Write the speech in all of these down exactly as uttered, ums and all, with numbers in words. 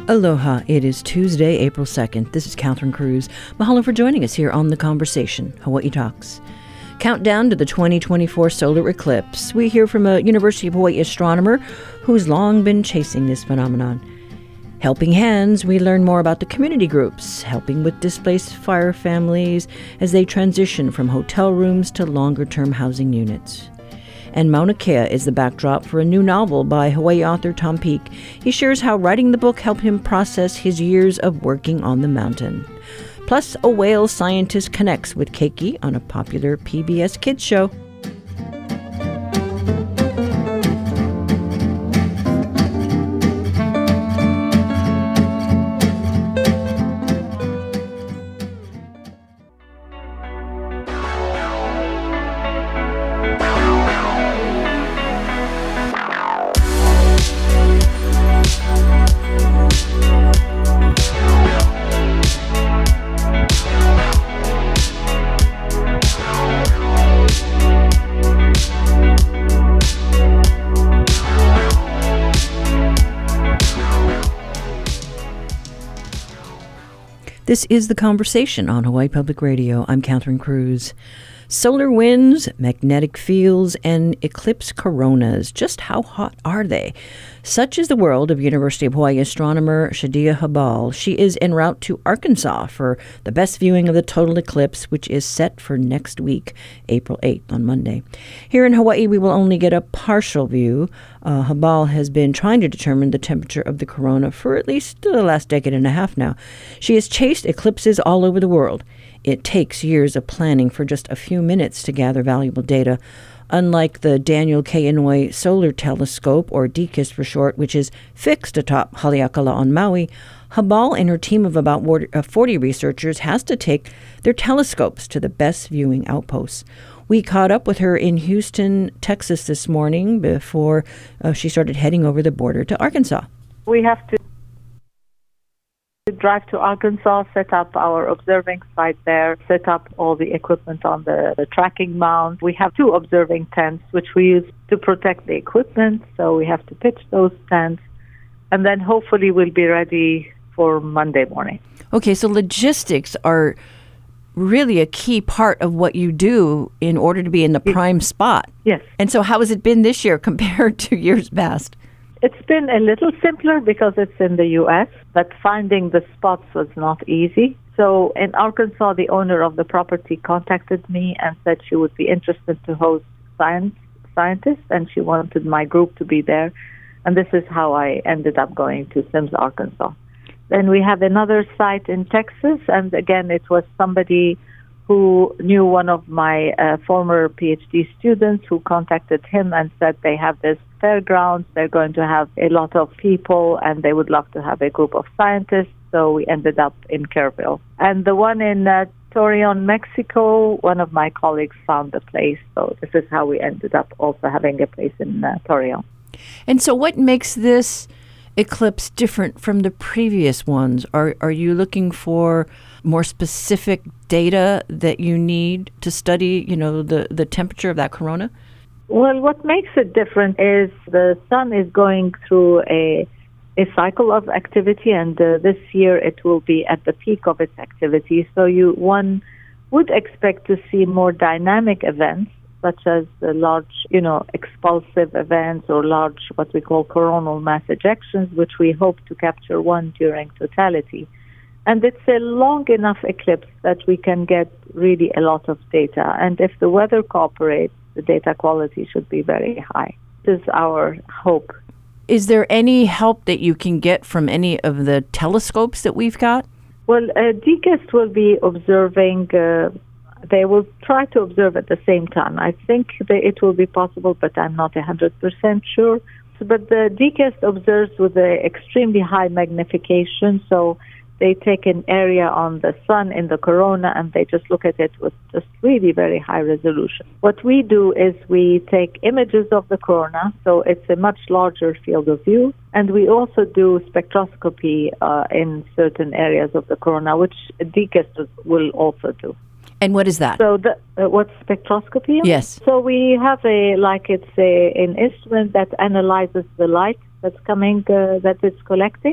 Aloha, it is Tuesday, April second. This is Catherine Cruz. Mahalo for joining us here on The Conversation, Hawaii Talks. Countdown to the twenty twenty-four solar eclipse. We hear from a University of Hawaii astronomer who's long been chasing this phenomenon. Helping Hands, we learn more about the community groups, helping with displaced fire families as they transition from hotel rooms to longer-term housing units. And Mauna Kea is the backdrop for a new novel by Hawaii author Tom Peake. He shares how writing the book helped him process his years of working on the mountain. Plus, a whale scientist connects with Keiki on a popular P B S Kids show. This is The Conversation on Hawaii Public Radio. I'm Catherine Cruz. Solar winds, magnetic fields, and eclipse coronas. Just how hot are they? Such is the world of University of Hawaii astronomer Shadia Habal. She is en route to Arkansas for the best viewing of the total eclipse, which is set for next week, April eighth on Monday. Here in Hawaii, we will only get a partial view. Uh, Habal has been trying to determine the temperature of the corona for at least the last decade and a half now. She has chased eclipses all over the world. It takes years of planning for just a few minutes to gather valuable data. Unlike the Daniel K. Inouye Solar Telescope, or D K I S for short, which is fixed atop Haleakala on Maui, Habal and her team of about forty researchers has to take their telescopes to the best viewing outposts. We caught up with her in Houston, Texas this morning before uh, she started heading over the border to Arkansas. We have to drive to Arkansas, set up our observing site there, set up all the equipment on the, the tracking mount. We have two observing tents, which we use to protect the equipment, so we have to pitch those tents, and then hopefully we'll be ready for Monday morning. Okay, so logistics are really a key part of what you do in order to be in the prime spot. Yes. And so how has it been this year compared to years past? It's been a little simpler because it's in the U S, but finding the spots was not easy. So in Arkansas, the owner of the property contacted me and said she would be interested to host science scientists, and she wanted my group to be there. And this is how I ended up going to Sims, Arkansas. Then we have another site in Texas, and again, it was somebody who knew one of my uh, former PhD students who contacted him and said they have this fairgrounds, they're going to have a lot of people, and they would love to have a group of scientists, so we ended up in Kerrville. And the one in uh, Torreon, Mexico, one of my colleagues found the place, so this is how we ended up also having a place in uh, Torreon. And so what makes this eclipse different from the previous ones? Are are you looking for more specific data that you need to study, you know, the, the temperature of that corona? Well, what makes it different is the sun is going through a a cycle of activity, and uh, this year it will be at the peak of its activity. So you one would expect to see more dynamic events, such as uh, large, you know, expulsive events or large, what we call coronal mass ejections, which we hope to capture one during totality. And it's a long enough eclipse that we can get really a lot of data. And if the weather cooperates, the data quality should be very high. This is our hope. Is there any help that you can get from any of the telescopes that we've got? Well, uh, D K I S will be observing, uh, they will try to observe at the same time. I think that it will be possible, but I'm not one hundred percent sure. But the D K I S observes with an extremely high magnification, so they take an area on the sun in the corona and they just look at it with just really very high resolution. What we do is we take images of the corona, so it's a much larger field of view, and we also do spectroscopy uh, in certain areas of the corona, which D K I S will also do. And what is that? So the, uh, what's spectroscopy? Yes. So we have a, like it's a, an instrument that analyzes the light that's coming, uh, that it's collecting.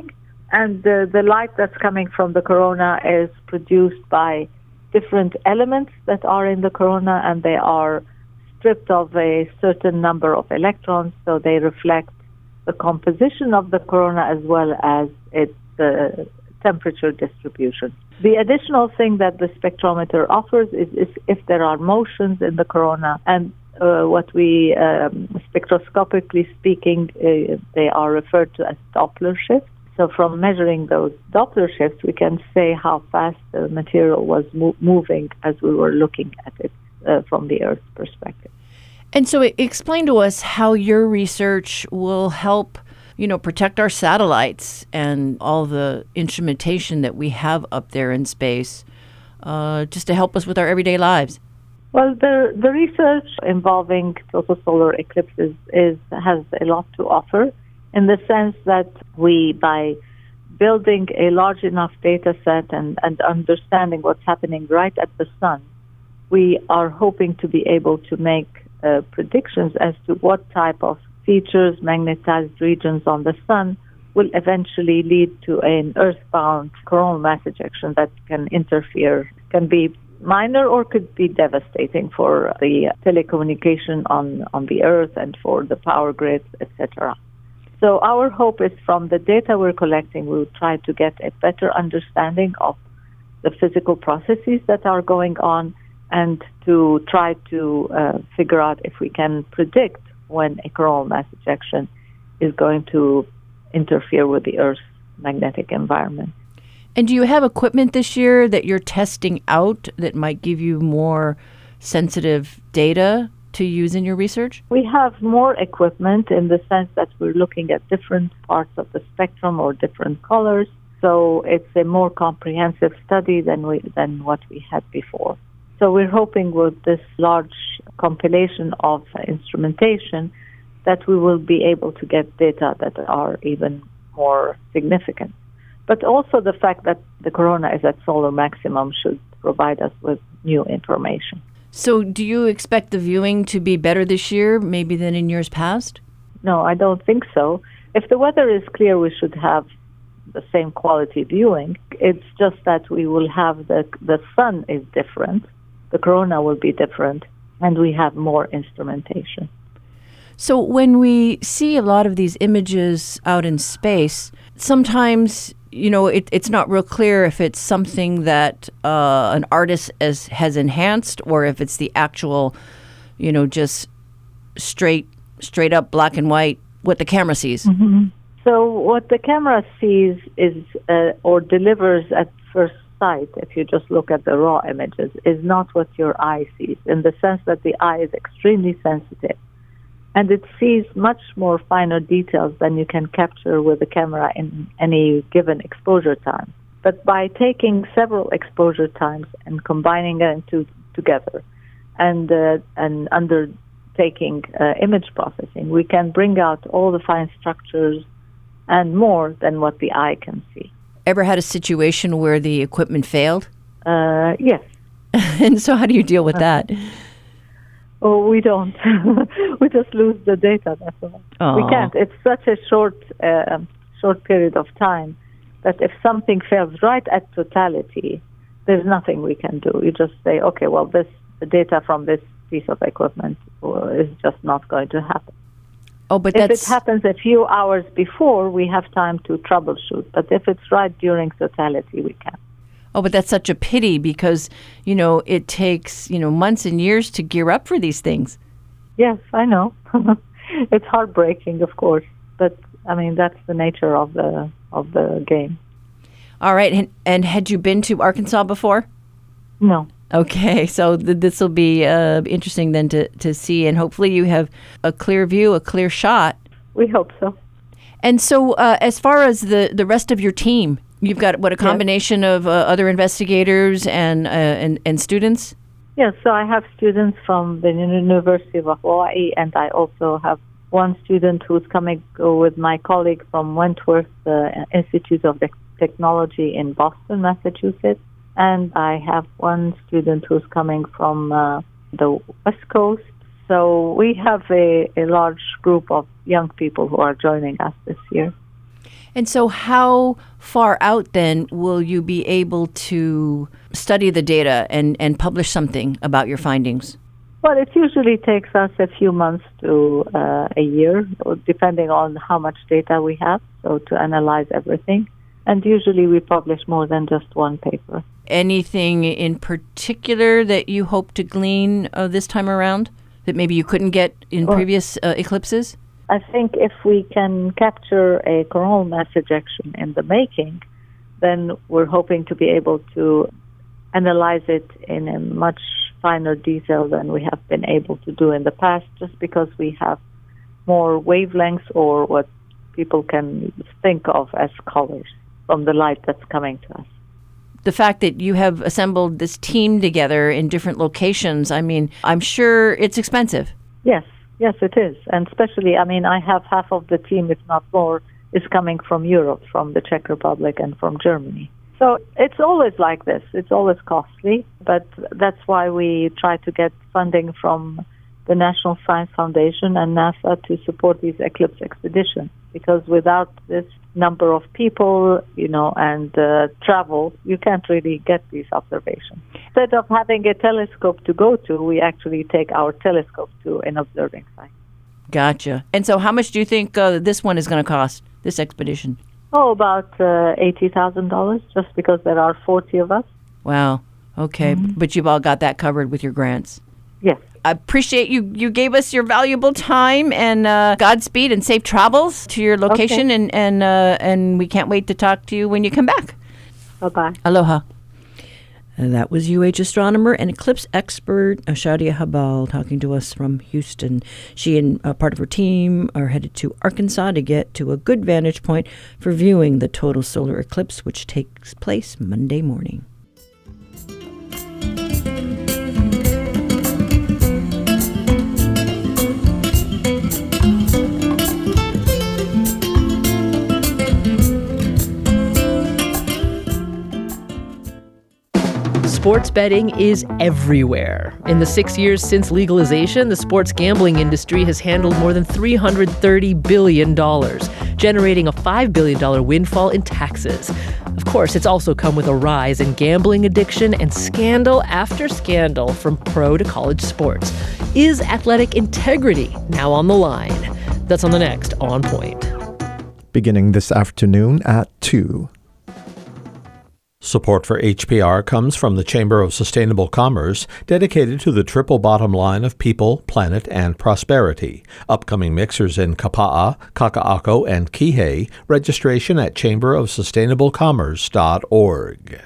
And the, the light that's coming from the corona is produced by different elements that are in the corona, and they are stripped of a certain number of electrons, so they reflect the composition of the corona as well as its uh, temperature distribution. The additional thing that the spectrometer offers is, is if there are motions in the corona, and uh, what we, um, spectroscopically speaking, uh, they are referred to as Doppler shifts. So from measuring those Doppler shifts, we can say how fast the material was mo- moving as we were looking at it uh, from the Earth's perspective. And so explain to us how your research will help, you know, protect our satellites and all the instrumentation that we have up there in space, uh, just to help us with our everyday lives. Well, the the research involving total solar eclipses is has a lot to offer, in the sense that we, by building a large enough data set and, and understanding what's happening right at the sun, we are hoping to be able to make uh, predictions as to what type of features, magnetized regions on the sun will eventually lead to an earthbound coronal mass ejection that can interfere, can be minor or could be devastating for the telecommunication on, on the Earth and for the power grids, et cetera. So our hope is, from the data we're collecting, we'll try to get a better understanding of the physical processes that are going on, and to try to uh, figure out if we can predict when a coronal mass ejection is going to interfere with the Earth's magnetic environment. And do you have equipment this year that you're testing out that might give you more sensitive data to use in your research? We have more equipment in the sense that we're looking at different parts of the spectrum or different colors. So it's a more comprehensive study than we than what we had before. So we're hoping with this large compilation of instrumentation that we will be able to get data that are even more significant. But also the fact that the corona is at solar maximum should provide us with new information. So do you expect the viewing to be better this year, maybe than in years past? No, I don't think so. If the weather is clear, we should have the same quality viewing. It's just that we will have the the sun is different, the corona will be different, and we have more instrumentation. So when we see a lot of these images out in space, sometimes, you know, it, it's not real clear if it's something that uh, an artist has, has enhanced, or if it's the actual, you know, just straight, straight up black and white, what the camera sees. Mm-hmm. So what the camera sees is, uh, or delivers at first sight, if you just look at the raw images, is not what your eye sees, in the sense that the eye is extremely sensitive. And it sees much more finer details than you can capture with the camera in any given exposure time. But by taking several exposure times and combining them to, together and uh, and undertaking uh, image processing, we can bring out all the fine structures and more than what the eye can see. Ever had a situation where the equipment failed? Uh, yes. And so how do you deal with that? Oh, we don't. We just lose the data, that's all. Aww. We can't. It's such a short uh, short period of time that if something fails right at totality, there's nothing we can do. You just say, okay, well, this the data from this piece of equipment is just not going to happen. Oh, but if that's... it happens a few hours before, we have time to troubleshoot. But if it's right during totality, we can't. Oh, but that's such a pity, because, you know, it takes, you know, months and years to gear up for these things. Yes, I know. It's heartbreaking, of course, but I mean, that's the nature of the of the game. All right. And, and had you been to Arkansas before? No. Okay. So th- this will be uh, interesting then to, to see, and hopefully you have a clear view, a clear shot. We hope so. And so uh, as far as the, the rest of your team, you've got, what, a combination yes. of uh, other investigators and, uh, and and students? Yes, so I have students from the University of Hawaii, and I also have one student who's coming with my colleague from Wentworth uh, Institute of Technology in Boston, Massachusetts. And I have one student who's coming from uh, the West Coast. So we have a, a large group of young people who are joining us this year. And so how far out then will you be able to study the data and, and publish something about your findings? Well, it usually takes us a few months to uh, a year, depending on how much data we have, so to analyze everything. And usually we publish more than just one paper. Anything in particular that you hope to glean uh, this time around that maybe you couldn't get in well, previous uh, eclipses? I think if we can capture a coronal mass ejection in the making, then we're hoping to be able to analyze it in a much finer detail than we have been able to do in the past, just because we have more wavelengths, or what people can think of as colors from the light that's coming to us. The fact that you have assembled this team together in different locations, I mean, I'm sure it's expensive. Yes, yes, it is. And especially, I mean, I have half of the team, if not more, is coming from Europe, from the Czech Republic and from Germany. So it's always like this. It's always costly, but that's why we try to get funding from the National Science Foundation and NASA to support these eclipse expeditions, because without this number of people, you know, and uh, travel, you can't really get these observations. Instead of having a telescope to go to, we actually take our telescope to an observing site. Gotcha. And so how much do you think uh, this one is going to cost, this expedition? Oh, about uh, eighty thousand dollars, just because there are forty of us. Wow. Okay. Mm-hmm. But you've all got that covered with your grants. Yes. I appreciate you. You gave us your valuable time, and uh, Godspeed and safe travels to your location. Okay. And and uh, and we can't wait to talk to you when you come back. Bye-bye. Aloha. And that was U H astronomer and eclipse expert Shadia Habal talking to us from Houston. She and uh, part of her team are headed to Arkansas to get to a good vantage point for viewing the total solar eclipse, which takes place Monday morning. Sports betting is everywhere. In the six years since legalization, the sports gambling industry has handled more than three hundred thirty billion dollars, generating a five billion dollars windfall in taxes. Of course, it's also come with a rise in gambling addiction and scandal after scandal from pro to college sports. Is athletic integrity now on the line? That's on the next On Point. Beginning this afternoon at two. Support for H P R comes from the Chamber of Sustainable Commerce, dedicated to the triple bottom line of people, planet, and prosperity. Upcoming mixers in Kapa'a, Kaka'ako, and Kihei. Registration at chamber of sustainable commerce dot org.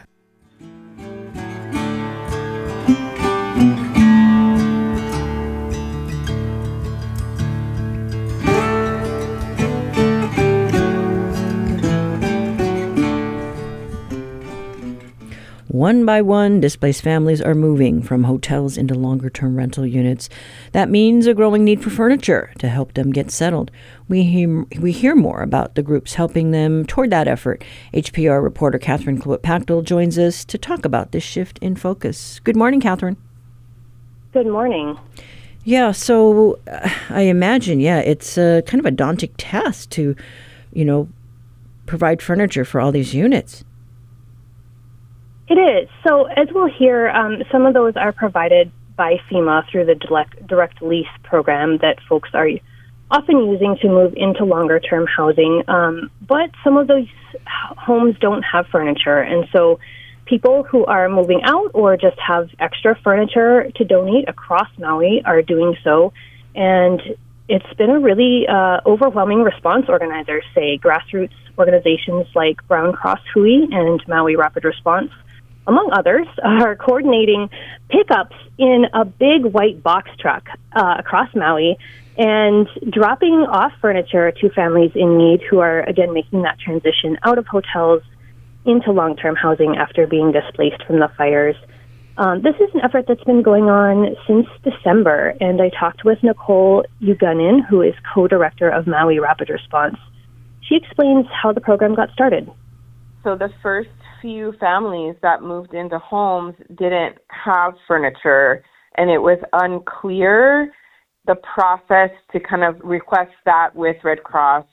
One by one, displaced families are moving from hotels into longer-term rental units. That means a growing need for furniture to help them get settled. We hear, we hear more about the groups helping them toward that effort. H P R reporter Catherine Cluett-Pachtel joins us to talk about this shift in focus. Good morning, Catherine. Good morning. Yeah, so uh, I imagine, yeah, it's uh, kind of a daunting task to, you know, provide furniture for all these units. It is. So as we'll hear, um, some of those are provided by FEMA through the direct, direct lease program that folks are often using to move into longer-term housing. Um, but some of those homes don't have furniture. And so people who are moving out or just have extra furniture to donate across Maui are doing so. And it's been a really uh, overwhelming response, organizers say. Grassroots organizations like Brown Cross Hui and Maui Rapid Response, among others, are coordinating pickups in a big white box truck uh, across Maui and dropping off furniture to families in need who are, again, making that transition out of hotels into long-term housing after being displaced from the fires. Um, this is an effort that's been going on since December, and I talked with Nicole Ugunin, who is co-director of Maui Rapid Response. She explains how the program got started. So the first few families that moved into homes didn't have furniture, and it was unclear the process to kind of request that with Red Cross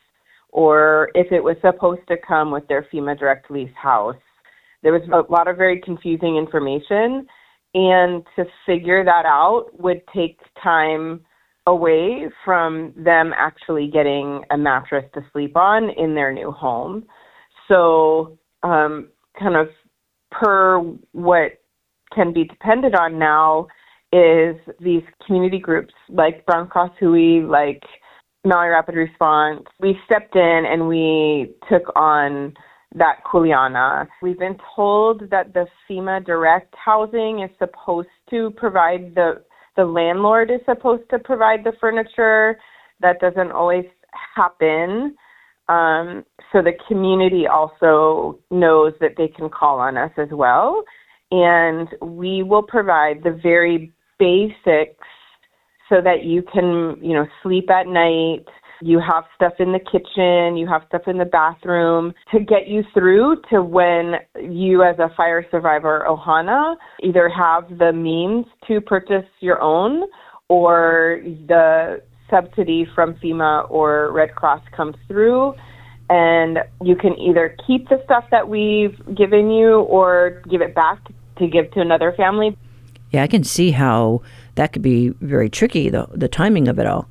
or if it was supposed to come with their FEMA direct lease house. There was a lot of very confusing information, and to figure that out would take time away from them actually getting a mattress to sleep on in their new home. So um, kind of per what can be depended on now is these community groups like Brown Cross Hui, like Maui Rapid Response. We stepped in and we took on that kuleana. We've been told that the FEMA direct housing is supposed to provide the, the landlord is supposed to provide the furniture. That doesn't always happen. Um, so the community also knows that they can call on us as well. And we will provide the very basics so that you can, you know, sleep at night. You have stuff in the kitchen, you have stuff in the bathroom to get you through to when you as a fire survivor Ohana either have the means to purchase your own or the subsidy from FEMA or Red Cross comes through, and you can either keep the stuff that we've given you or give it back to give to another family. Yeah, I can see how that could be very tricky, the, the timing of it all.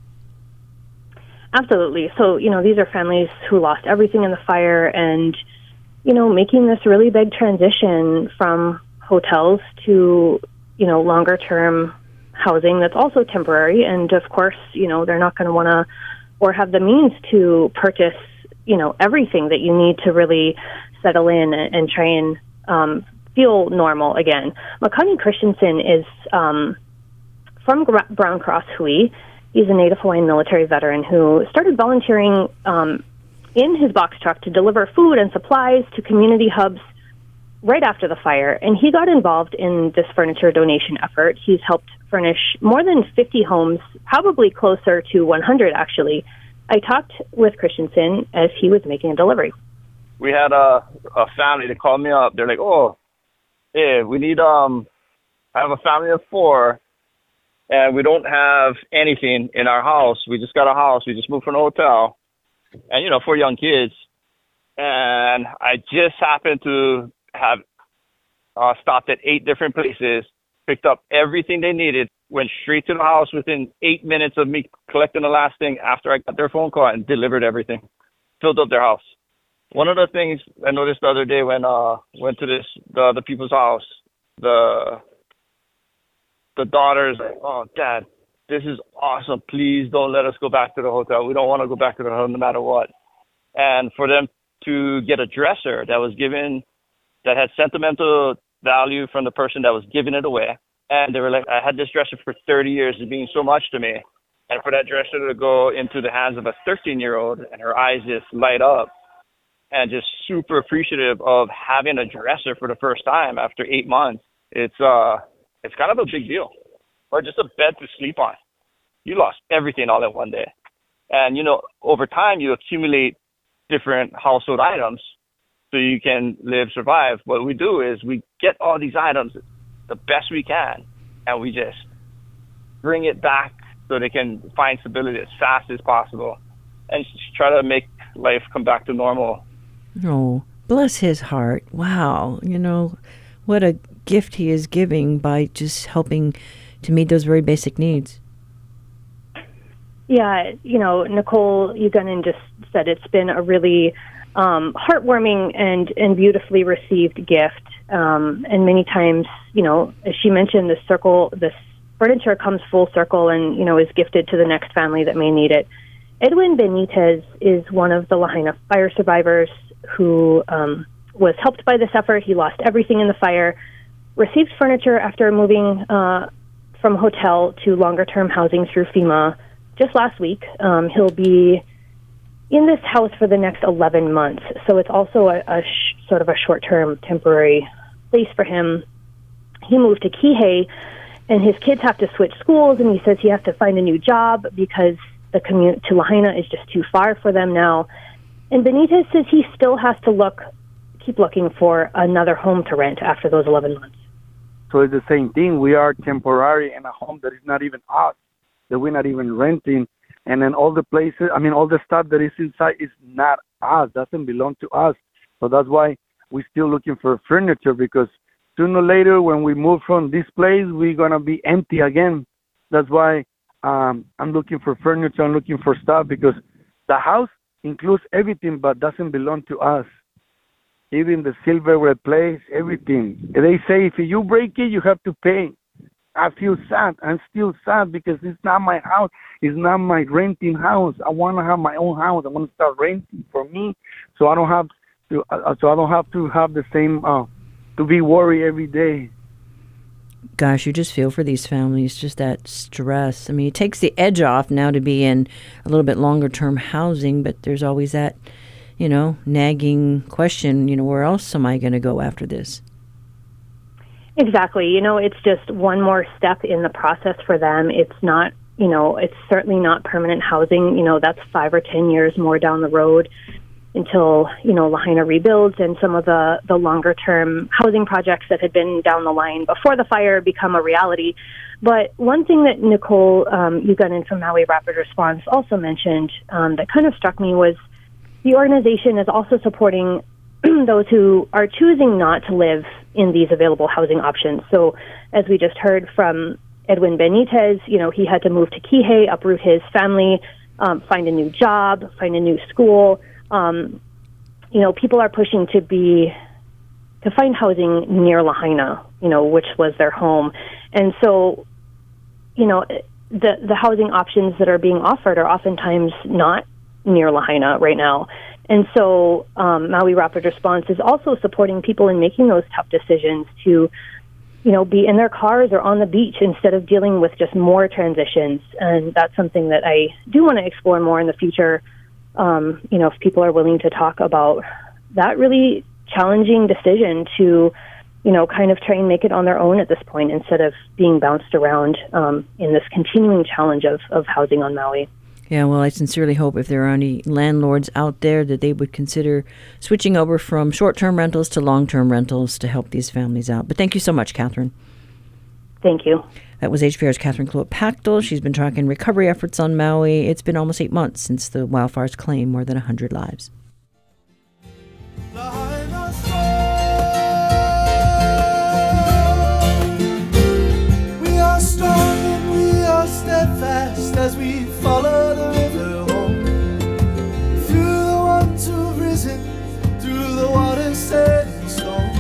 Absolutely. So, you know, these are families who lost everything in the fire and, you know, making this really big transition from hotels to, you know, longer term housing that's also temporary. And of course, you know, they're not going to want to or have the means to purchase, you know, everything that you need to really settle in and, and try and um, feel normal again. Makani Christensen is um, from Brown Cross Hui. He's a Native Hawaiian military veteran who started volunteering um, in his box truck to deliver food and supplies to community hubs right after the fire. And he got involved in this furniture donation effort. He's helped furnish more than fifty homes, probably closer to one hundred, actually. I talked with Christensen as he was making a delivery. We had a, a family that called me up. They're like, oh, hey, we need, um, I have a family of four, and we don't have anything in our house. We just got a house. We just moved from a hotel. And, you know, four young kids. And I just happened to have uh, stopped at eight different places, picked up everything they needed, went straight to the house within eight minutes of me collecting the last thing after I got their phone call and delivered everything, filled up their house. One of the things I noticed the other day when I uh, went to this the, the people's house, the the daughter's like, oh, Dad, this is awesome. Please don't let us go back to the hotel. We don't want to go back to the hotel no matter what. And for them to get a dresser that was given, that had sentimental value from the person that was giving it away. And they were like, I had this dresser for thirty years, it being so much to me. And for that dresser to go into the hands of a thirteen-year-old and her eyes just light up and just super appreciative of having a dresser for the first time after eight months, it's uh, it's kind of a big deal. Or just a bed to sleep on. You lost everything all in one day. And, you know, over time, you accumulate different household items so you can live, survive. What we do is we get all these items the best we can, and we just bring it back so they can find stability as fast as possible and just try to make life come back to normal. Oh, bless his heart. Wow. You know, what a gift he is giving by just helping to meet those very basic needs. Yeah, you know, Nicole Uganin just said it's been a really um, heartwarming and, and beautifully received gift. Um, and many times, you know, as she mentioned, this circle, this furniture comes full circle and, you know, is gifted to the next family that may need it. Edwin Benitez is one of the Lahaina fire survivors who um, was helped by this effort. He lost everything in the fire, received furniture after moving uh, from hotel to longer-term housing through FEMA just last week. Um, he'll be in this house for the next eleven months. So it's also a, a sh- sort of a short-term temporary place for him. He moved to Kihei, and his kids have to switch schools, and he says he has to find a new job because the commute to Lahaina is just too far for them now. And Benitez says he still has to look, keep looking for another home to rent after those eleven months. So it's the same thing. We are temporary in a home that is not even us, that we're not even renting, And then all the places, I mean, all the stuff that is inside is not us, doesn't belong to us. So that's why we're still looking for furniture, because sooner or later when we move from this place, we're going to be empty again. That's why um, I'm looking for furniture, I'm looking for stuff, because the house includes everything but doesn't belong to us. Even the silverware place, everything. They say if you break it, you have to pay. I feel sad. I'm still sad because it's not my house. It's not my renting house. I want to have my own house. I want to start renting for me, so I don't have to. Uh, so I don't have to have the same uh, to be worried every day. Gosh, you just feel for these families, just that stress. I mean, it takes the edge off now to be in a little bit longer term housing, but there's always that, you know, nagging question, you know, where else am I going to go after this? Exactly. You know, it's just one more step in the process for them. It's not, you know, it's certainly not permanent housing. You know, that's five or ten years more down the road until, you know, Lahaina rebuilds and some of the, the longer-term housing projects that had been down the line before the fire become a reality. But one thing that Nicole um, Uganin from Maui Rapid Response also mentioned um, that kind of struck me was the organization is also supporting those who are choosing not to live in these available housing options. So as we just heard from Edwin Benitez, you know, he had to move to Kihei, uproot his family, um, find a new job, find a new school. Um, you know, people are pushing to be, to find housing near Lahaina, you know, which was their home. And so, you know, the, the housing options that are being offered are oftentimes not near Lahaina right now. And so um, Maui Rapid Response is also supporting people in making those tough decisions to, you know, be in their cars or on the beach instead of dealing with just more transitions. And that's something that I do want to explore more in the future. Um, you know, if people are willing to talk about that really challenging decision to, you know, kind of try and make it on their own at this point instead of being bounced around um, in this continuing challenge of, of housing on Maui. Yeah, well, I sincerely hope if there are any landlords out there that they would consider switching over from short-term rentals to long-term rentals to help these families out. But thank you so much, Catherine. Thank you. That was H P R's Catherine Kloop-Pachtel. She's been tracking recovery efforts on Maui. It's been almost eight months since the wildfires claimed more than one hundred lives. We are strong and we are steadfast as we follow the river home. Through the ones who've risen, through the water set in stone.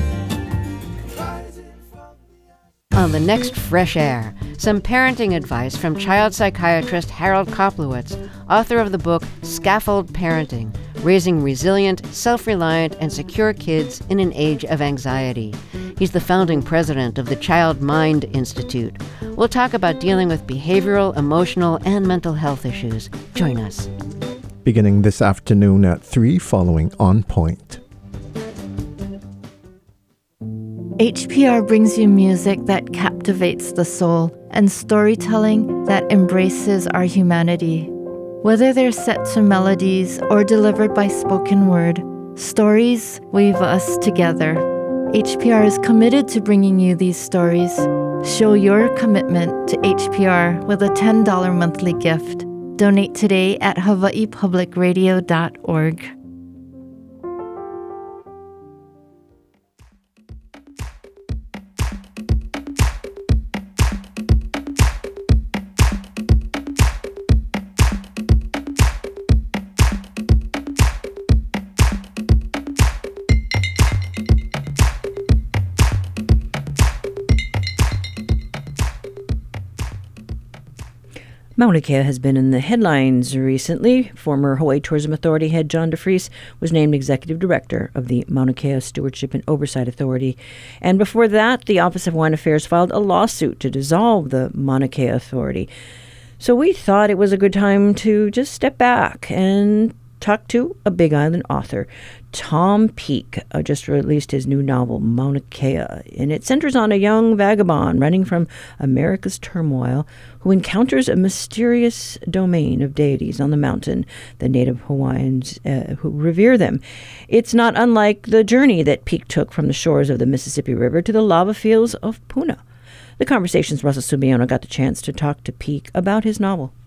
On the next Fresh Air, some parenting advice from child psychiatrist Harold Koplowitz, author of the book Scaffold Parenting, Raising Resilient, Self-Reliant, and Secure Kids in an Age of Anxiety. He's the founding president of the Child Mind Institute. We'll talk about dealing with behavioral, emotional, and mental health issues. Join us. Beginning this afternoon at three following On Point. H P R brings you music that captivates the soul and storytelling that embraces our humanity. Whether they're set to melodies or delivered by spoken word, stories weave us together. H P R is committed to bringing you these stories. Show your commitment to H P R with a ten dollars monthly gift. Donate today at hawaii public radio dot org. Mauna Kea has been in the headlines recently. Former Hawaii Tourism Authority head John DeFries was named executive director of the Mauna Kea Stewardship and Oversight Authority. And before that, the Office of Hawaiian Affairs filed a lawsuit to dissolve the Mauna Kea Authority. So we thought it was a good time to just step back and talk to a Big Island author. Tom Peake uh, just released his new novel, Mauna Kea, and it centers on a young vagabond running from America's turmoil who encounters a mysterious domain of deities on the mountain, the native Hawaiians uh, who revere them. It's not unlike the journey that Peake took from the shores of the Mississippi River to the lava fields of Puna. The Conversation's Russell Subiono got the chance to talk to Peake about his novel.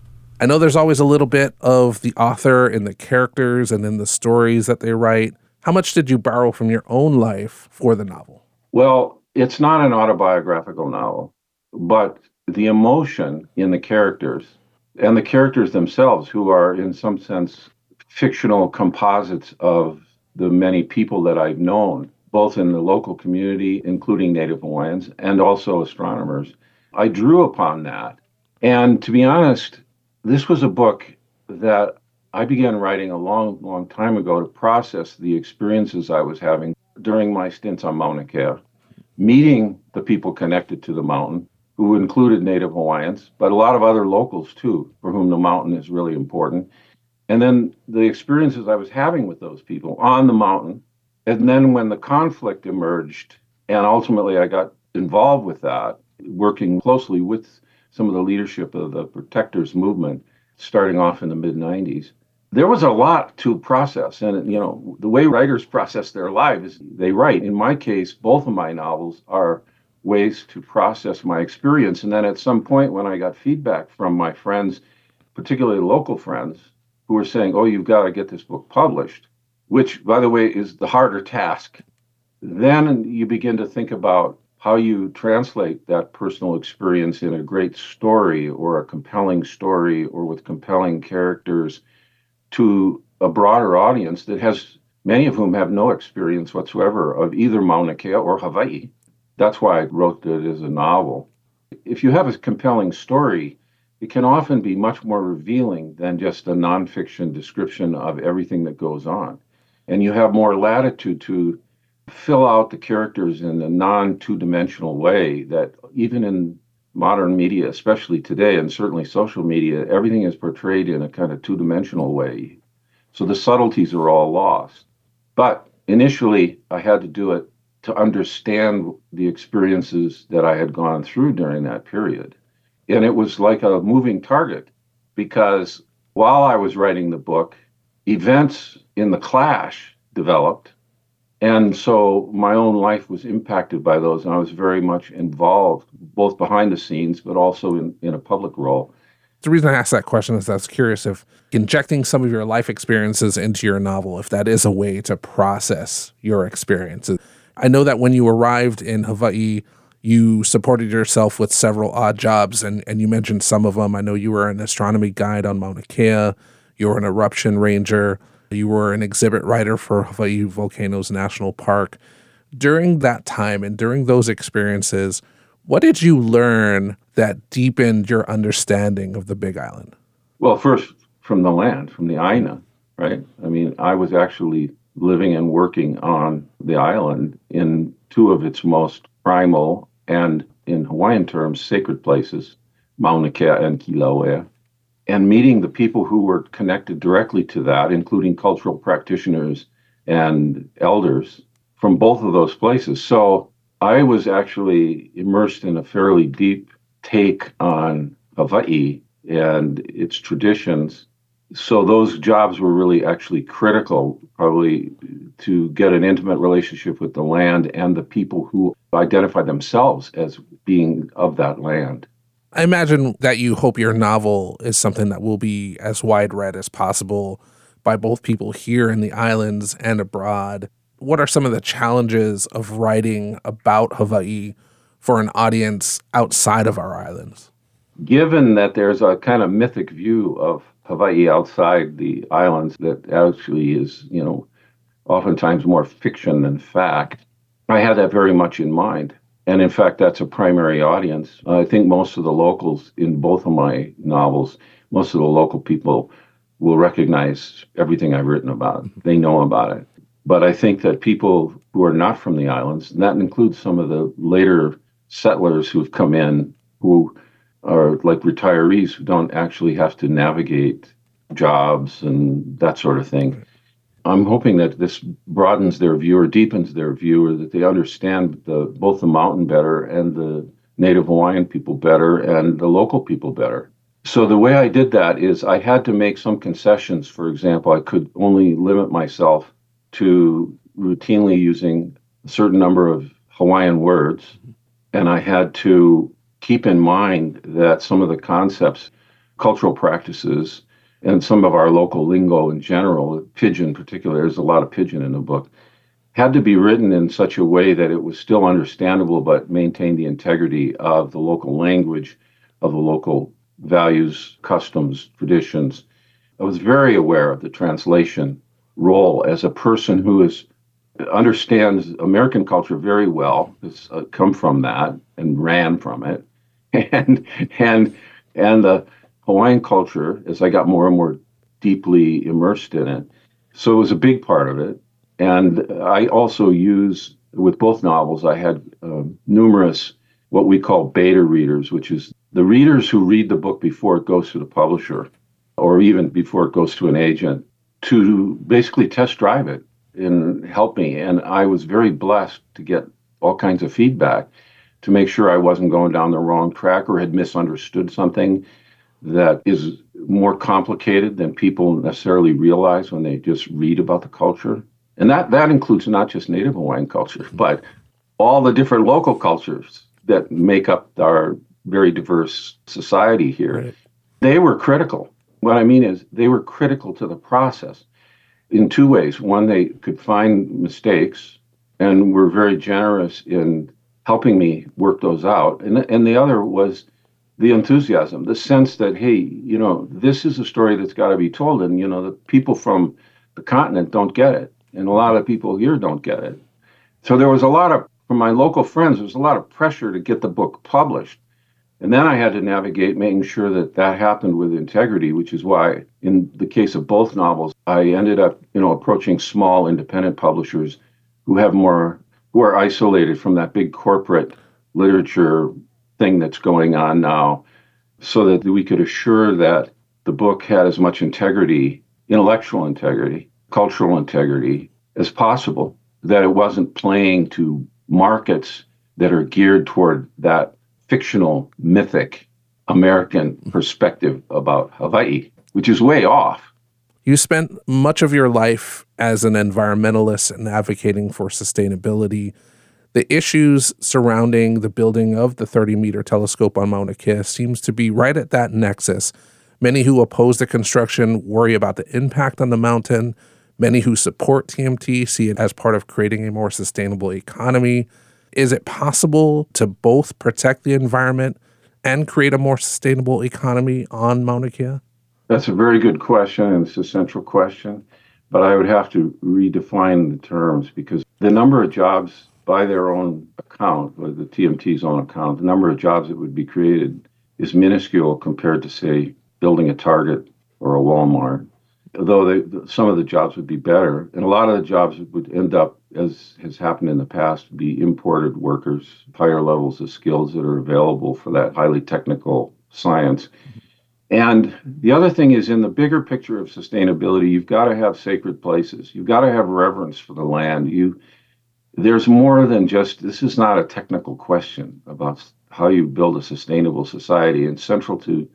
I know there's always a little bit of the author in the characters and in the stories that they write. How much did you borrow from your own life for the novel? Well, it's not an autobiographical novel, but the emotion in the characters and the characters themselves, who are in some sense fictional composites of the many people that I've known, both in the local community, including Native Hawaiians, and also astronomers. I drew upon that. And to be honest, this was a book that I began writing a long, long time ago to process the experiences I was having during my stints on Mauna Kea, meeting the people connected to the mountain, who included Native Hawaiians, but a lot of other locals too, for whom the mountain is really important. And then the experiences I was having with those people on the mountain. And then when the conflict emerged, and ultimately I got involved with that, working closely with some of the leadership of the Protectors movement, starting off in the mid nineties, there was a lot to process. And, you know, the way writers process their lives, they write. In my case, both of my novels are ways to process my experience. And then at some point when I got feedback from my friends, particularly local friends, who were saying, oh, you've got to get this book published, which, by the way, is the harder task. Then you begin to think about how you translate that personal experience in a great story or a compelling story or with compelling characters to a broader audience that has, many of whom have no experience whatsoever of either Mauna Kea or Hawaii. That's why I wrote it as a novel. If you have a compelling story, it can often be much more revealing than just a nonfiction description of everything that goes on. And you have more latitude to fill out the characters in a non-two-dimensional way that even in modern media, especially today, and certainly social media, everything is portrayed in a kind of two-dimensional way. So the subtleties are all lost. But initially, I had to do it to understand the experiences that I had gone through during that period. And it was like a moving target, because while I was writing the book, events in the clash developed. And so my own life was impacted by those, and I was very much involved, both behind the scenes, but also in, in a public role. The reason I asked that question is I was curious if injecting some of your life experiences into your novel, if that is a way to process your experiences. I know that when you arrived in Hawaii, you supported yourself with several odd jobs, and, and you mentioned some of them. I know you were an astronomy guide on Mauna Kea, you were an eruption ranger, you were an exhibit writer for Hawaii Volcanoes National Park. During that time and during those experiences, what did you learn that deepened your understanding of the Big Island? Well, first, from the land, from the Aina, right? I mean, I was actually living and working on the island in two of its most primal and, in Hawaiian terms, sacred places, Mauna Kea and Kilauea, and meeting the people who were connected directly to that, including cultural practitioners and elders from both of those places. So I was actually immersed in a fairly deep take on Hawaii and its traditions. So those jobs were really actually critical, probably, to get an intimate relationship with the land and the people who identify themselves as being of that land. I imagine that you hope your novel is something that will be as wide read as possible by both people here in the islands and abroad. What are some of the challenges of writing about Hawaii for an audience outside of our islands? Given that there's a kind of mythic view of Hawaii outside the islands that actually is, you know, oftentimes more fiction than fact, I had that very much in mind. And in fact, that's a primary audience. I think most of the locals in both of my novels, most of the local people will recognize everything I've written about. They know about it. But I think that people who are not from the islands, and that includes some of the later settlers who've come in, who are like retirees who don't actually have to navigate jobs and that sort of thing. I'm hoping that this broadens their view or deepens their view, or that they understand the, both the mountain better and the Native Hawaiian people better and the local people better. So the way I did that is I had to make some concessions. For example, I could only limit myself to routinely using a certain number of Hawaiian words, and I had to keep in mind that some of the concepts cultural practices and some of our local lingo in general, Pidgin in particular, there's a lot of Pidgin in the book, had to be written in such a way that it was still understandable but maintained the integrity of the local language, of the local values, customs, traditions. I was very aware of the translation role as a person who is understands American culture very well, has uh, come from that and ran from it, and and and the Hawaiian culture as I got more and more deeply immersed in it. So it was a big part of it. And I also use, with both novels, I had um, numerous what we call beta readers, which is the readers who read the book before it goes to the publisher, or even before it goes to an agent, to basically test drive it and help me. And I was very blessed to get all kinds of feedback to make sure I wasn't going down the wrong track or had misunderstood something that is more complicated than people necessarily realize when they just read about the culture. And that, that includes not just Native Hawaiian culture, but all the different local cultures that make up our very diverse society here. Right. They were critical. What I mean is they were critical to the process in two ways. One, they could find mistakes and were very generous in helping me work those out. And, and the other was the enthusiasm, the sense that, hey, you know, this is a story that's got to be told. And, you know, the people from the continent don't get it. And a lot of people here don't get it. So there was a lot of, from my local friends, there was a lot of pressure to get the book published. And then I had to navigate making sure that that happened with integrity, which is why, in the case of both novels, I ended up, you know, approaching small independent publishers who have more, who are isolated from that big corporate literature thing that's going on now, so that we could assure that the book had as much integrity, intellectual integrity, cultural integrity as possible, that it wasn't playing to markets that are geared toward that fictional, mythic American perspective about Hawaii, which is way off. You spent much of your life as an environmentalist and advocating for sustainability. The issues surrounding the building of the thirty-meter telescope on Mauna Kea seems to be right at that nexus. Many who oppose the construction worry about the impact on the mountain. Many who support T M T see it as part of creating a more sustainable economy. Is it possible to both protect the environment and create a more sustainable economy on Mauna Kea? That's a very good question, and it's a central question. But I would have to redefine the terms, because the number of jobs by their own account, or the T M T's own account, the number of jobs that would be created is minuscule compared to, say, building a Target or a Walmart. Though they, some of the jobs would be better, and a lot of the jobs would end up, as has happened in the past, be imported workers, higher levels of skills that are available for that highly technical science. And the other thing is, in the bigger picture of sustainability, you've got to have sacred places. You've got to have reverence for the land. You, there's more than just, this is not a technical question about how you build a sustainable society. And central to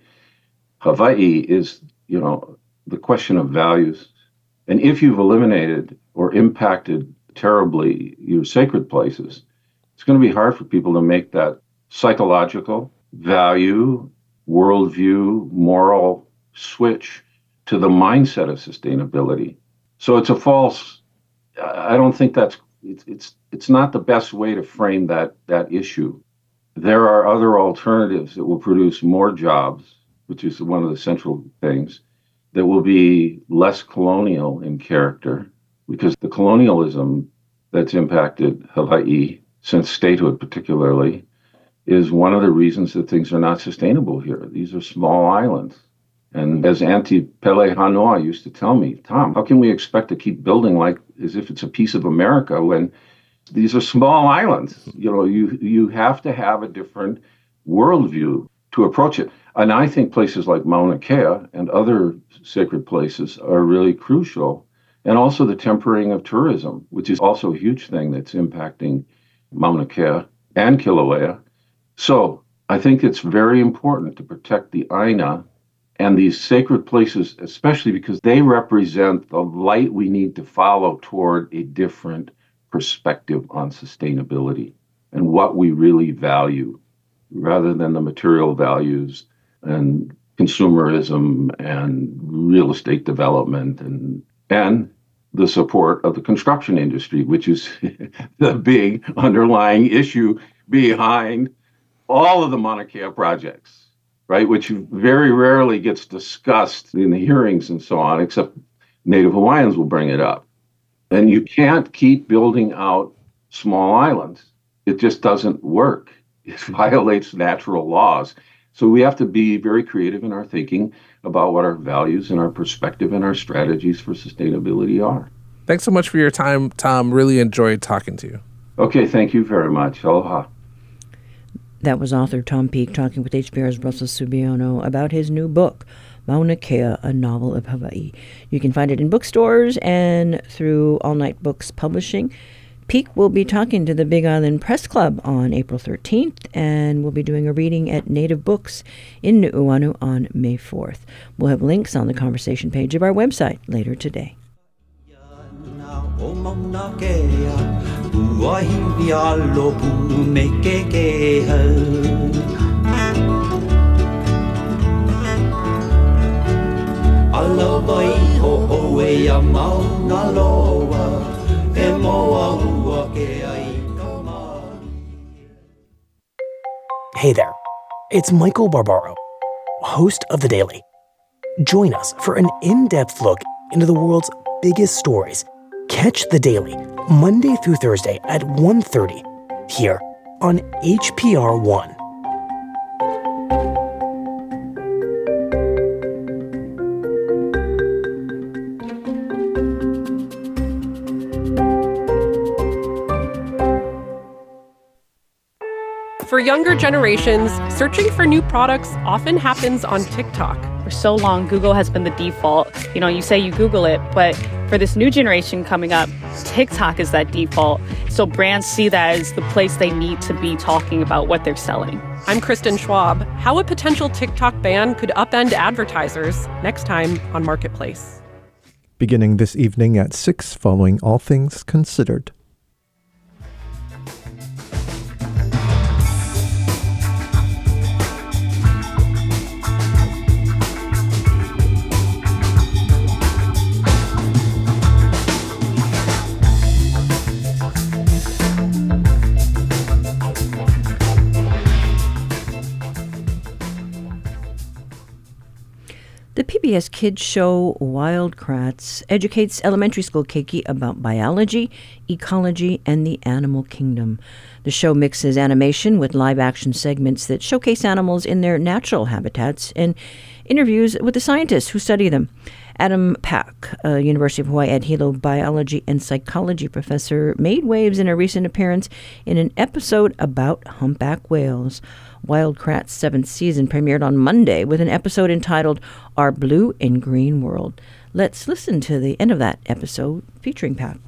Hawaii is, you know, the question of values. And if you've eliminated or impacted terribly your sacred places, it's going to be hard for people to make that psychological value, worldview, moral switch to the mindset of sustainability. So it's a false, I don't think that's, it's it's it's not the best way to frame that that issue. There are other alternatives that will produce more jobs, which is one of the central things, that will be less colonial in character, because the colonialism that's impacted Hawaii since statehood particularly is one of the reasons that things are not sustainable here. These are small islands. And as Auntie Pele Hanoa used to tell me, Tom, how can we expect to keep building like as if it's a piece of America when these are small islands? You know, you you have to have a different worldview to approach it. And I think places like Mauna Kea and other sacred places are really crucial. And also the tempering of tourism, which is also a huge thing that's impacting Mauna Kea and Kilauea. So I think it's very important to protect the Aina and these sacred places, especially because they represent the light we need to follow toward a different perspective on sustainability and what we really value, rather than the material values and consumerism and real estate development and and the support of the construction industry, which is the big underlying issue behind all of the Mauna Kea projects, right? Which very rarely gets discussed in the hearings and so on, except Native Hawaiians will bring it up. And you can't keep building out small islands. It just doesn't work. It violates natural laws. So we have to be very creative in our thinking about what our values and our perspective and our strategies for sustainability are. Thanks so much for your time, Tom. Really enjoyed talking to you. Okay, thank you very much. Aloha. That was author Tom Peake talking with H P R's Russell Subiono about his new book, Mauna Kea, A Novel of Hawaii. You can find it in bookstores and through All Night Books Publishing. Peake will be talking to the Big Island Press Club on April thirteenth, and we'll be doing a reading at Native Books in Nu'uanu on May fourth. We'll have links on the conversation page of our website later today. Hey there, it's Michael Barbaro, host of The Daily. Join us for an in-depth look into the world's biggest stories. Catch The Daily Monday through Thursday at one thirty here on H P R one. For younger generations, searching for new products often happens on TikTok. For so long, Google has been the default. You know, you say you Google it, but for this new generation coming up, TikTok is that default. So brands see that as the place they need to be talking about what they're selling. I'm Kristen Schwab. How a potential TikTok ban could upend advertisers, next time on Marketplace. Beginning this evening at six following All Things Considered. The P B S Kids show Wild Kratts educates elementary school keiki about biology, ecology, and the animal kingdom. The show mixes animation with live-action segments that showcase animals in their natural habitats and interviews with the scientists who study them. Adam Pack, a University of Hawaii at Hilo biology and psychology professor, made waves in a recent appearance in an episode about humpback whales. Wild Kratts' seventh season premiered on Monday with an episode entitled Our Blue and Green World. Let's listen to the end of that episode featuring Pat.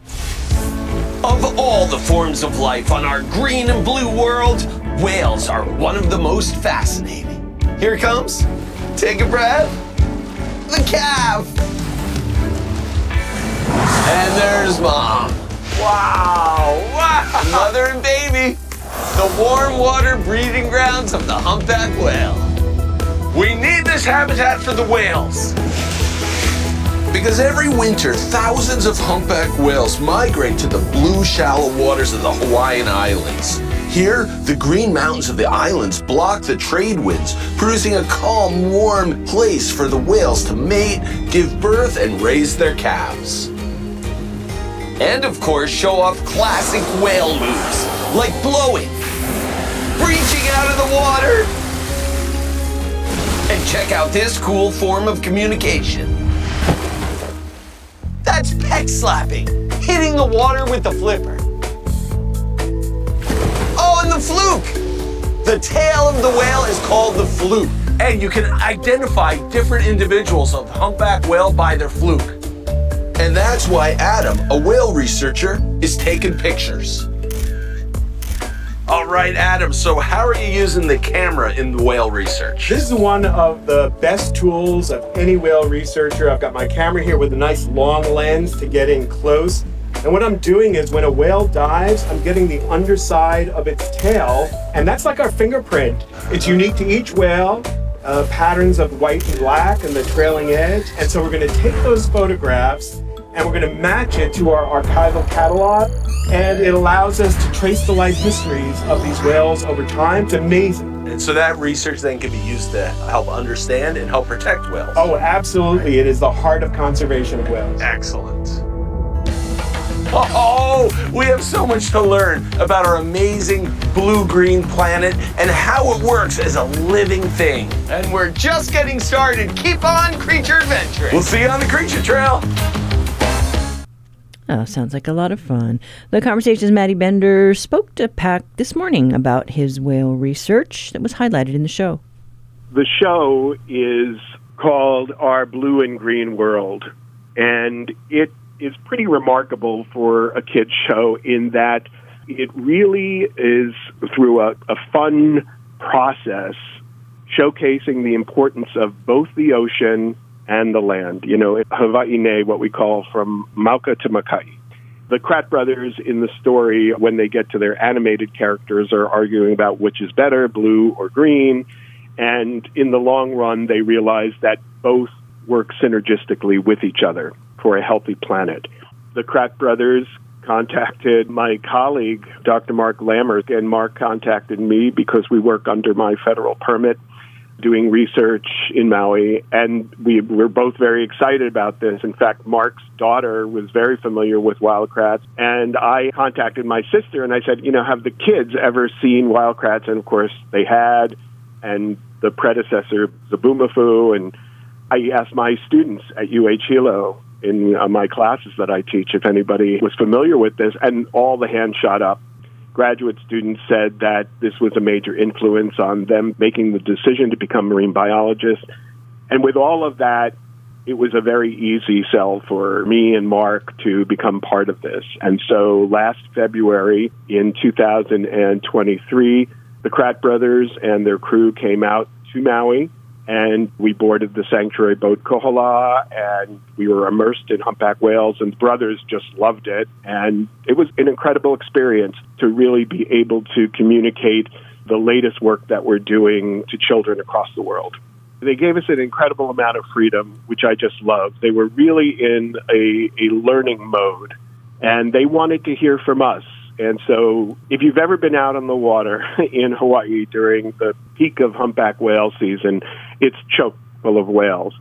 Of all the forms of life on our green and blue world, whales are one of the most fascinating. Here it comes. Take a breath. The calf. And there's mom. Wow. Wow. Mother and baby. The warm water breeding grounds of the humpback whale. We need this habitat for the whales. Because every winter, thousands of humpback whales migrate to the blue, shallow waters of the Hawaiian Islands. Here, the green mountains of the islands block the trade winds, producing a calm, warm place for the whales to mate, give birth, and raise their calves. And of course, show off classic whale moves, like blowing, reaching out of the water, and check out this cool form of communication. That's peck slapping, hitting the water with the flipper. Oh, and the fluke! The tail of the whale is called the fluke. And you can identify different individuals of humpback whale by their fluke. And that's why Adam, a whale researcher, is taking pictures. All right, Adam, so how are you using the camera in the whale research? This is one of the best tools of any whale researcher. I've got my camera here with a nice long lens to get in close. And what I'm doing is when a whale dives, I'm getting the underside of its tail, and that's like our fingerprint. It's unique to each whale. uh, patterns of white and black and the trailing edge. And so we're going to take those photographs and we're going to match it to our archival catalog. And it allows us to trace the life histories of these whales over time. It's amazing. And so that research then can be used to help understand and help protect whales. Oh, absolutely. It is the heart of conservation of whales. Excellent. Oh, we have so much to learn about our amazing blue-green planet and how it works as a living thing. And we're just getting started. Keep on creature adventuring. We'll see you on the Creature Trail. Oh, sounds like a lot of fun. The Conversation's Maddie Bender spoke to Pack this morning about his whale research that was highlighted in the show. The show is called Our Blue and Green World, and it is pretty remarkable for a kid's show in that it really is, through a, a fun process, showcasing the importance of both the ocean and the land. You know, Hawaii Ne, what we call from Mauka to Makai. The Kratt brothers in the story, when they get to their animated characters, are arguing about which is better, blue or green. And in the long run, they realize that both work synergistically with each other for a healthy planet. The Kratt brothers contacted my colleague, Doctor Mark Lammert, and Mark contacted me because we work under my federal permit doing research in Maui, and we were both very excited about this. In fact, Mark's daughter was very familiar with wild krats, and I contacted my sister, and I said, you know, have the kids ever seen wild krats? And, of course, they had, and the predecessor, Zabumafu, and I asked my students at U H Hilo in uh, my classes that I teach if anybody was familiar with this, and all the hands shot up. Graduate students said that this was a major influence on them making the decision to become marine biologists. And with all of that, it was a very easy sell for me and Mark to become part of this. And so last February in two thousand twenty-three, the Kratt brothers and their crew came out to Maui, and we boarded the sanctuary boat Kohala, and we were immersed in humpback whales, and the brothers just loved it. And it was an incredible experience to really be able to communicate the latest work that we're doing to children across the world. They gave us an incredible amount of freedom, which I just loved. They were really in a, a learning mode, and they wanted to hear from us. And so if you've ever been out on the water in Hawaii during the peak of humpback whale season, it's chock full of whales.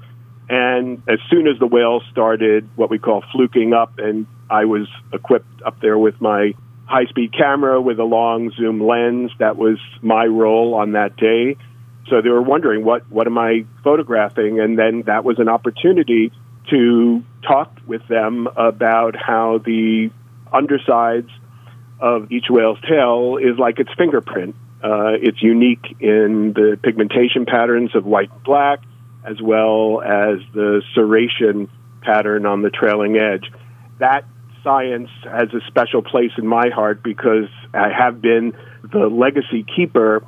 And as soon as the whales started what we call fluking up, and I was equipped up there with my high-speed camera with a long zoom lens, that was my role on that day. So they were wondering, what, what am I photographing? And then that was an opportunity to talk with them about how the undersides of each whale's tail is like its fingerprint. Uh, it's unique in the pigmentation patterns of white and black, as well as the serration pattern on the trailing edge. That science has a special place in my heart because I have been the legacy keeper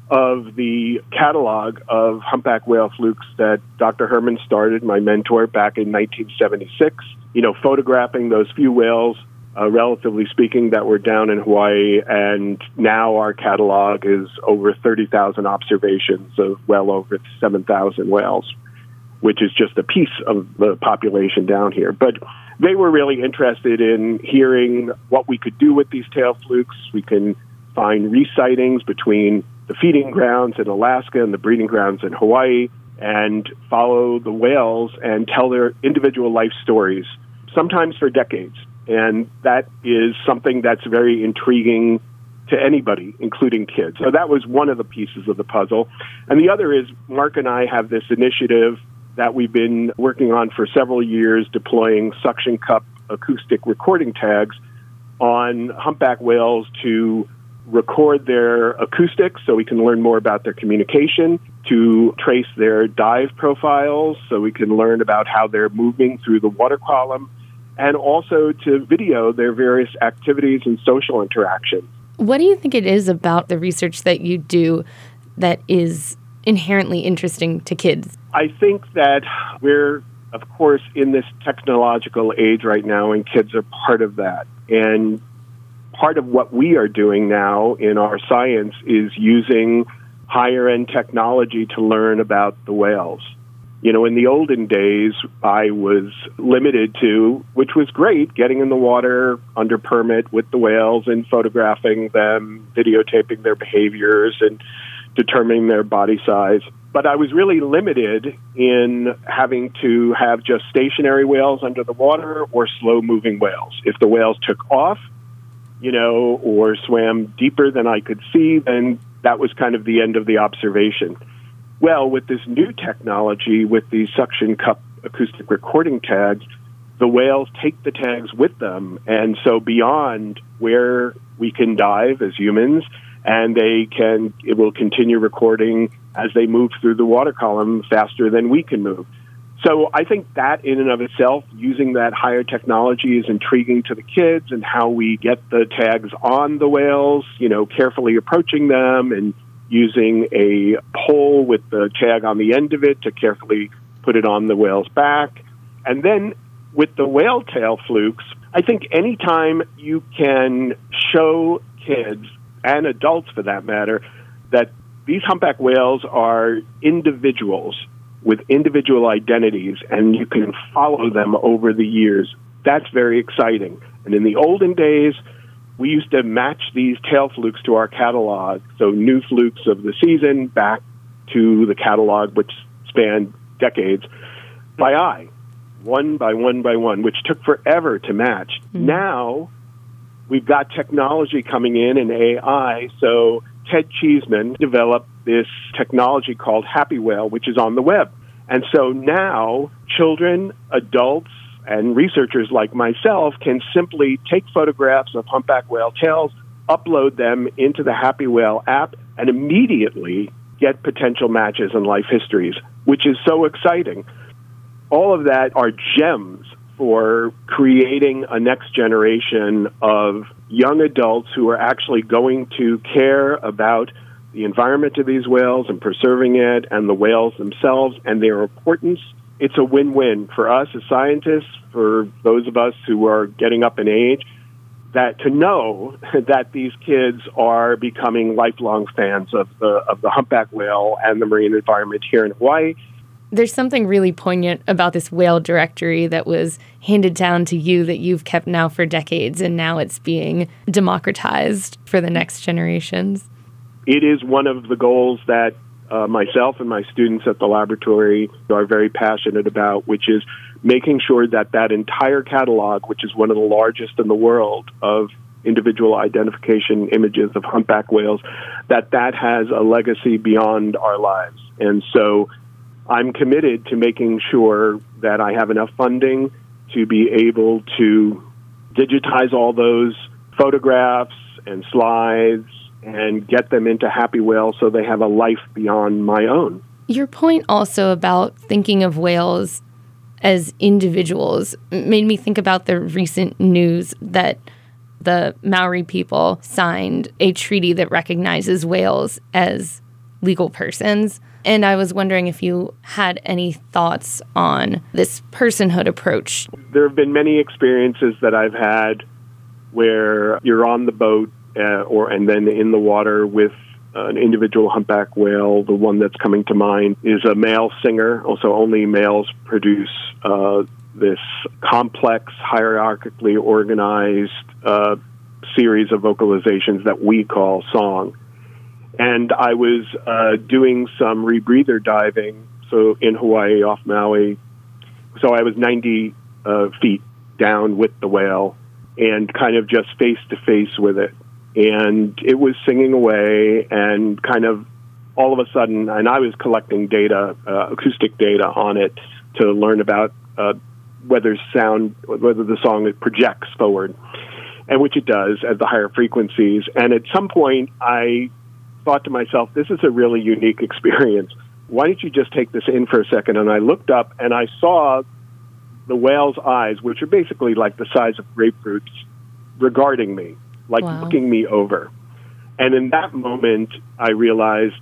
of the catalog of humpback whale flukes that Doctor Herman started, my mentor, back in nineteen seventy-six, you know, photographing those few whales, Uh, relatively speaking, that were down in Hawaii, and now our catalog is over thirty thousand observations of well over seven thousand whales, which is just a piece of the population down here. But they were really interested in hearing what we could do with these tail flukes. We can find re-sightings between the feeding grounds in Alaska and the breeding grounds in Hawaii, and follow the whales and tell their individual life stories, sometimes for decades. And that is something that's very intriguing to anybody, including kids. So that was one of the pieces of the puzzle. And the other is Mark and I have this initiative that we've been working on for several years, deploying suction cup acoustic recording tags on humpback whales to record their acoustics so we can learn more about their communication, to trace their dive profiles so we can learn about how they're moving through the water column, and also to video their various activities and social interactions. What do you think it is about the research that you do that is inherently interesting to kids? I think that we're, of course, in this technological age right now, and kids are part of that. And part of what we are doing now in our science is using higher-end technology to learn about the whales. You know, in the olden days, I was limited to, which was great, getting in the water under permit with the whales and photographing them, videotaping their behaviors and determining their body size. But I was really limited in having to have just stationary whales under the water or slow-moving whales. If the whales took off, you know, or swam deeper than I could see, then that was kind of the end of the observation. Well, with this new technology, with the suction cup acoustic recording tags, the whales take the tags with them. And so beyond where we can dive as humans, and they can, it will continue recording as they move through the water column faster than we can move. So I think that in and of itself, using that higher technology is intriguing to the kids, and how we get the tags on the whales, you know, carefully approaching them and using a pole with the tag on the end of it to carefully put it on the whale's back. And then with the whale tail flukes, I think anytime you can show kids, and adults for that matter, that these humpback whales are individuals with individual identities, and you can follow them over the years, that's very exciting. And in the olden days, we used to match these tail flukes to our catalog, so new flukes of the season back to the catalog, which spanned decades, by eye, one by one by one, which took forever to match. Mm-hmm. Now, we've got technology coming in and A I, so Ted Cheeseman developed this technology called Happy Whale, which is on the web. And so now children, adults, and researchers like myself can simply take photographs of humpback whale tails, upload them into the Happy Whale app, and immediately get potential matches and life histories, which is so exciting. All of that are gems for creating a next generation of young adults who are actually going to care about the environment of these whales and preserving it, and the whales themselves and their importance. It's a win-win for us as scientists, for those of us who are getting up in age, that to know that these kids are becoming lifelong fans of the of the humpback whale and the marine environment here in Hawaii. There's something really poignant about this whale directory that was handed down to you that you've kept now for decades, and now it's being democratized for the next generations. It is one of the goals that uh, myself and my students at the laboratory are very passionate about, which is making sure that that entire catalog, which is one of the largest in the world of individual identification images of humpback whales, that that has a legacy beyond our lives. And so I'm committed to making sure that I have enough funding to be able to digitize all those photographs and slides and get them into Happy Whale so they have a life beyond my own. Your point also about thinking of whales as individuals made me think about the recent news that the Maori people signed a treaty that recognizes whales as legal persons. And I was wondering if you had any thoughts on this personhood approach. There have been many experiences that I've had where you're on the boat uh, or and then in the water with an individual humpback whale. The one that's coming to mind is a male singer. Also, only males produce uh, this complex, hierarchically organized uh, series of vocalizations that we call song. And I was uh, doing some rebreather diving, so in Hawaii, off Maui. So I was ninety uh, feet down with the whale and kind of just face-to-face with it. And it was singing away, and kind of all of a sudden, and I was collecting data, uh, acoustic data on it to learn about uh, whether sound, whether the song projects forward, and which it does at the higher frequencies. And at some point, I thought to myself, this is a really unique experience. Why don't you just take this in for a second? And I looked up and I saw the whale's eyes, which are basically like the size of grapefruits, regarding me, like wow. looking me over. And in that moment, I realized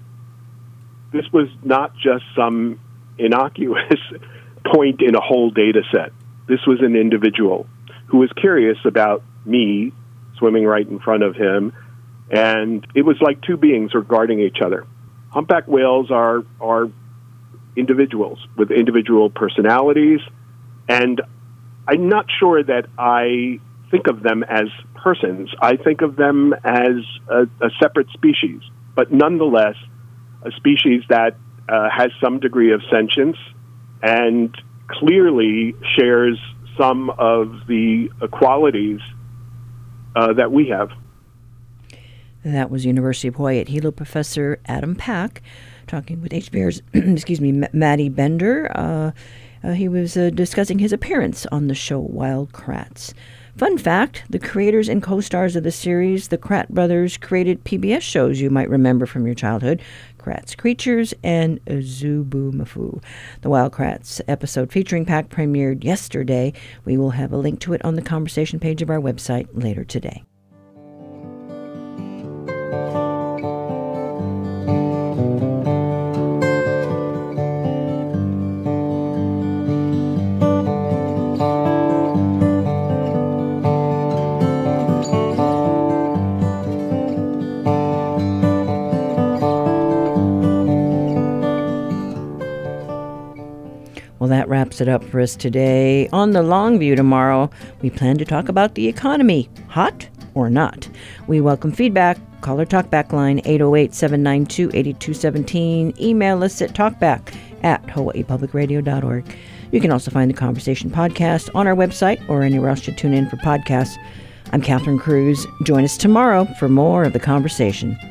this was not just some innocuous point in a whole data set. This was an individual who was curious about me swimming right in front of him. And it was like two beings regarding each other. Humpback whales are are individuals with individual personalities, and I'm not sure that I think of them as persons. I think of them as a, a separate species, but nonetheless a species that uh, has some degree of sentience and clearly shares some of the qualities uh, that we have. That was University of Hawaii at Hilo professor Adam Pack talking with H B R's, excuse me, M- Maddie Bender. Uh, uh, he was uh, discussing his appearance on the show Wild Kratts. Fun fact, the creators and co-stars of the series, the Kratt brothers, created P B S shows you might remember from your childhood, Kratt's Creatures and Zooboo-Mafoo. The Wild Kratts episode featuring Pack premiered yesterday. We will have a link to it on the conversation page of our website later today. Well, that wraps it up for us today. On the Long View tomorrow, we plan to talk about the economy. Hot or not? We welcome feedback. Call our talkback line eight oh eight, seven nine two, eight two one seven. Email us at talkback at hawaii public radio dot org. You can also find the Conversation podcast on our website or anywhere else you tune in for podcasts. I'm Catherine Cruz. Join us tomorrow for more of the conversation.